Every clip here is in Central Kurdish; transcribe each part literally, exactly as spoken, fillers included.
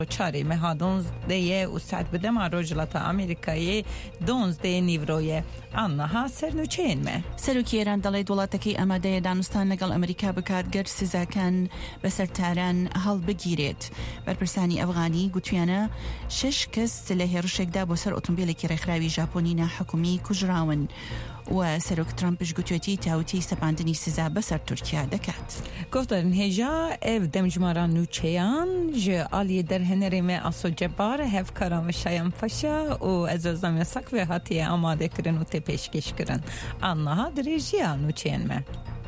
چاری مها دونزده و سعد بدم رجلات آمریکایی دونزده نیوروی آنها سرنوچین مه سەرۆکی ئێران دەڵێت وڵاتەکەی ئامادەیە دانوستان لەگەڵ ئەمریکا بکات گەر سزاکان بەسەر تاران هەڵبگیرێت. بەرپرسانی ئەفغانی گوتویانە شش کەس لە هێرشێکدا بۆ سەر ئۆتۆمبیلێکی ڕێکخراوی ژاپۆنی ناحکومی کوژراون و سەرۆک ترامپش گوتوێتی تاوتی سەپاندنی سزا بەسەر تورکیا دەکات. گفتن هێژا ئەv دەمجماران نوچەیان ژە ئالیە دەرهێنەرێ me ئاسۆجەبار هەفکاران شایان پەشە و ئەزۆزەمێ سەکوێ هاتیە ئامادەکردن و تێ پێشکەشکردن ئانها درێژیان نوچێن me.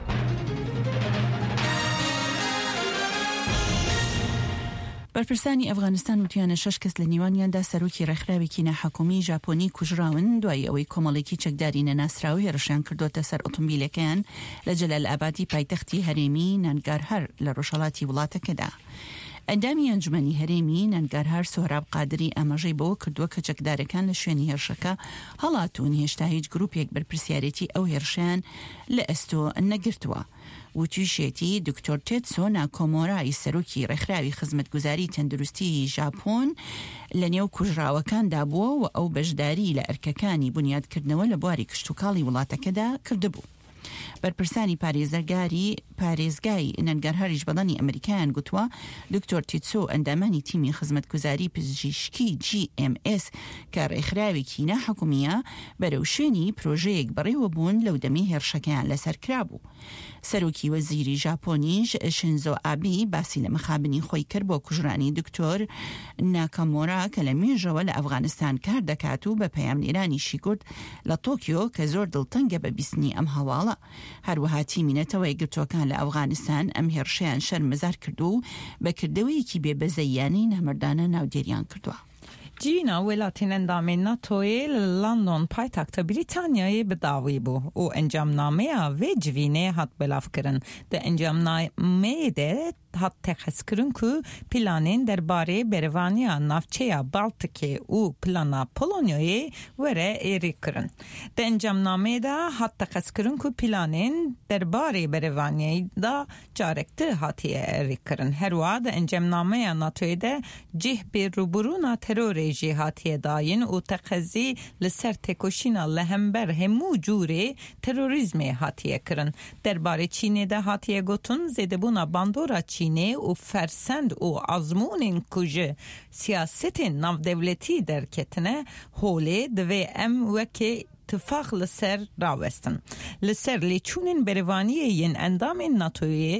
بەرپرسانی ئەفغانستان وتیانە شش کەس لە نیوانیاندا سەرۆکی ڕێکخراوێکی ناحکومی ژاپۆنی کوژراون دوای ئەوەی کۆمەڵێکی چەکداری نەناسراو هێرشیان کردوتە سەر ئۆتۆمبیلەکەیان لە جەلالئابادی پایتەختی هەرێمی نانگارهەر لە ڕۆژهەڵاتی وڵاتەکەدا. ئەندامی ئەنجومەنی هەرێمی نانگارهەر سۆراب قادری ئاماژەی بۆ کردووە کە چەکدارەکان لە شوێنی هێرشەکە هەڵاتون هێشتا هیچ گروپێک بەرپرسیارەتی ئەو هێرشیان لە ئەستۆ نەگرتووە. وتویشێتی دکتۆر تێتسۆ ناکۆمۆرای سەرۆکی ڕێکخراوی خزمەتگوزاری تەندروستی ژاپۆن لە نێو کوژراوەکاندا بووە و ئەو بەشداری لە ئەرکەکانی بنیادکردنەوە لە بواری کشتوکاڵی وڵاتەکەدا کردبوو. بەرپرسانی پارێزەرگاری پارێزگای نەنگارهەریش بەڵانی ئەمریکایان گوتووە دکتۆر تیتسۆ ئەندامانی تیمی خزمەتگوزاری پزیشکی جی ئێم ئێس کە ڕێکخراوێکی ناحکومیە بەرەو شوێنی پرۆژەیەک بەڕێوە بوون لەو دەمی هێرشەکەیان لەسەر کرابوو. سەرۆکی وەزیری ژاپۆنیش شینزۆ ئابی باسی لە مەخابنی خۆی کرد بۆ کوژرانی دکتۆر ناکامۆرا کە لە مێژەوە لە ئەفغانستان کار دەکات و بە پەیامنێرانیشی کورد لە تۆکیۆ کە زۆر دڵتەنگە بە بیستنی ئەم هەواڵە. هەروەها تیمینەتەوەی گرتوەکان لە ئەفغانستان ئەم هێرشیان شەرمەزار کردو و بەکردەوەیەکی بێبەزەیانی نەمردانە ناودێریان کردووە. جینا ولاتی اندام ناتوی لندن پایتخت بریتانیای بداوی بو و انجام نامه و جوینه هات بلاف کرن ده انجام نامه ده هات تخص کرن که پلانین درباره بروانیا نافچه بالتیکی و پلانا پولونیای وره ایری کرن. ده انجام نامه ده هات تخص کرن که پلانین درباره بروانیای ده جارکتر هاتی ایری کرن. هر واد انجام نامه ناتوی ده جه بی روبرونا ترور جهاتی داین و تقضی لسر تکوشینا لهمبر همو جوری تروریزم هاتیه کرن. درباره چینه ده هاتیه گوتون زیده بونا باندورا چینه و فرسند و آزمون کجه سیاست ناو دولتی در کتنه هوله دوی ام وکی اتفاق لسر راوستن. لسر لیچونین بروانی ین اندام ناتویه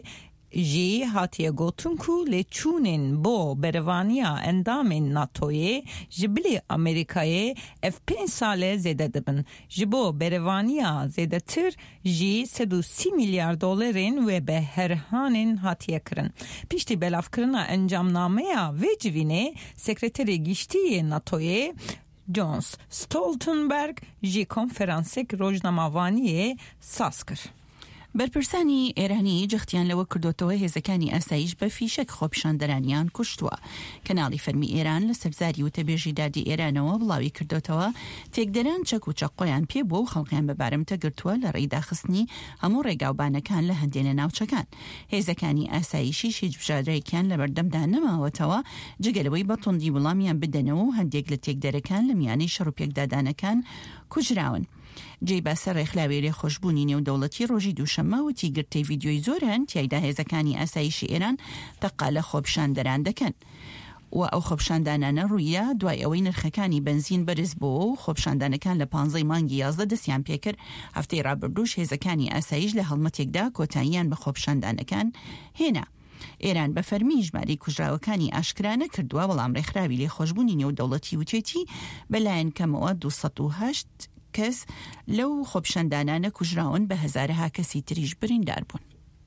جی هاتیه گوتون کو لیچونین بو بروانیا اندام ناتوی جبلی امریکای اف پنج ساله زیده دبن. جبو بروانیا زیده تر جی سد و سی میلیارد دلارین و به هرهانین هاتیه کرن. پیشتی بلاف کرنا انجام نامه و جوینه سکرتری گیشتی ناتوی جونز ستولتنبرگ جی کنفرانسک روزنامه‌وانی ساز کرد. بەرپرسانی ئێرانی جەختیان لەوە کردوتەوە هێزەکانی ئاسایش بە فیشک خۆپیشاندەرانیان کوشتووە. کەناڵی فەرمی ئێران لە سەرزاری وتەبێژی دادی ئێرانەوە بڵاوی کردوتەوە تێکدەران چەک و چەقۆیان پێ بووە و خەڵقیان بە بارەمتە گرتووە لە ڕێیداخستنی هەموو ڕێگاوبانەکان لە هەندێنە ناوچەکان. هێزەکانی ئاسایشیش هیچ بژادرێکیان لە بەردەمدا نەماوەتەوە جگەلەوەی بە توندی وەڵامیان بدەنەوە و هەندێک لە تێکدەرەکان لە میانەی شەڕ و پێکدادانەکان کوژراون. جێی باسە ڕێکخلاوی لێخۆشبوونی نێودەوڵەتی ڕۆژی دووشەممە وتی گرتەی ڤیدیۆی زۆرن تیایدا هێزەکانی ئاسایشی ئێران تەقا لە خۆپیشاندەران دەکەن و ئەو خۆپیشاندانانە ڕوویە دوای ئەوەی نرخەکانی بنزین بەرز بووە و خۆپیشاندانەکان لە پانزەی مانگی یازدە دەستیان پێکرد. هەفتەی ڕابردووش هێزەکانی ئاسایش لە هەڵمەتێکدا کۆتاییان بە خۆپیشاندانەکان هێنا. ئێران بە فەرمی ژمارەی کوژراوەکانی ئاشکرا نەکردووە بەڵام ڕێکخراوی لێخۆشبوونی نێودەوڵەتی وتێتی بەلایەن کەمەوە دووسەد و هەشت کەس لەو خۆپیشاندانانە کوژراون بە هەزارەها کەسی تریش بریندار بوون.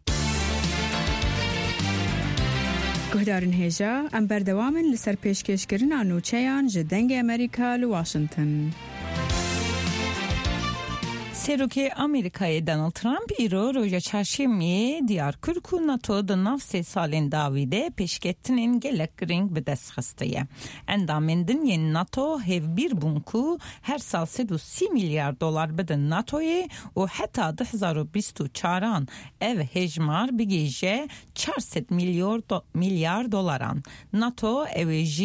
گهدارن هێژە ئەم بەردەوامن لەسەر پێشکەشکردنا نوچەیان ji dengê Amerîka li Washington. سروکی آمریکای دونالد ترامپ ایرو روژا چهارشنبه دیار کرد که ناتو در نو سه سالین داویده پیشکتنین گلک رنگ به دست خستیه. اندامین دنیای ناتو هف بیر بون که هر سال سد و سی میلیارد دلار بده ناتوی و حتی ده هزار و بیست و چاران او هجمار بگیجه چهارصد میلیارد دلاران. ناتو او